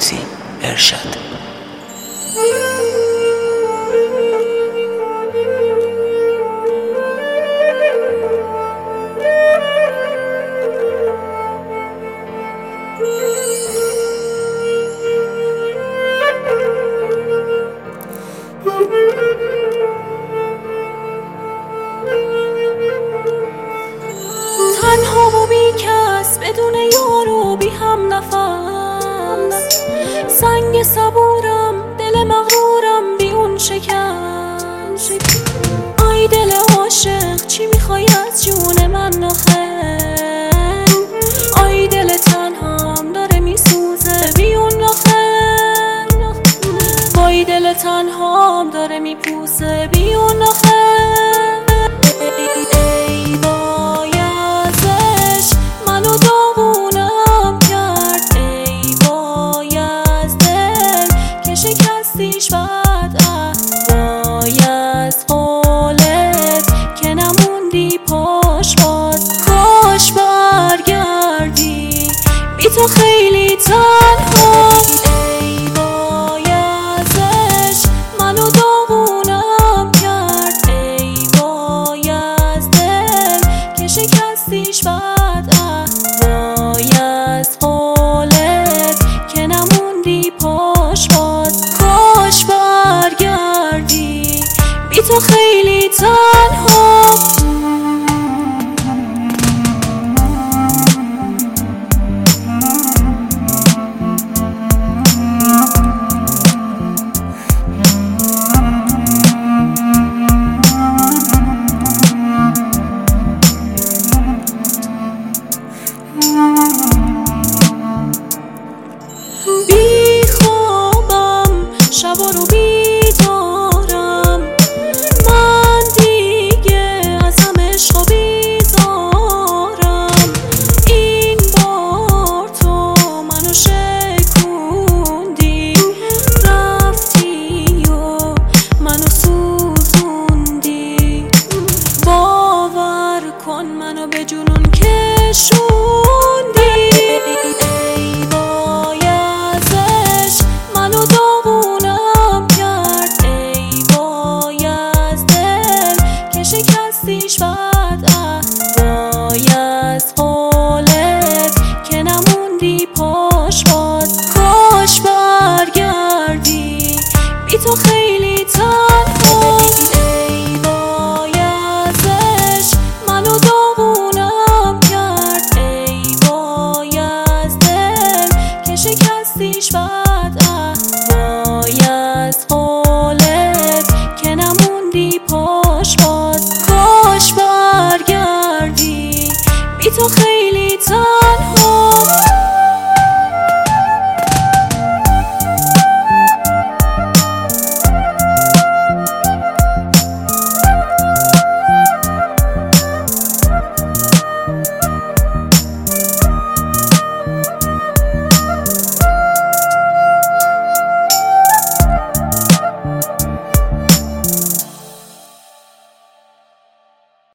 فیروزی ارشاد. تنها و بی کس، بدون یار و بی هم نفس، سنگ صبورم، دل مغرورم بی اون شکست. آی دل عاشق، چی میخوای از جون من آخه؟ آی دل تنهام داره میسوزه بی اون آخه. وای دل تنهام داره میپوسه بی اون آخه. ای وای ازش منو داغونم کرد، ای وای از دل که شکستیش بعد. وای از قولت که نموندی پاش باز، کاش برگردی بی تو خیلی تنها.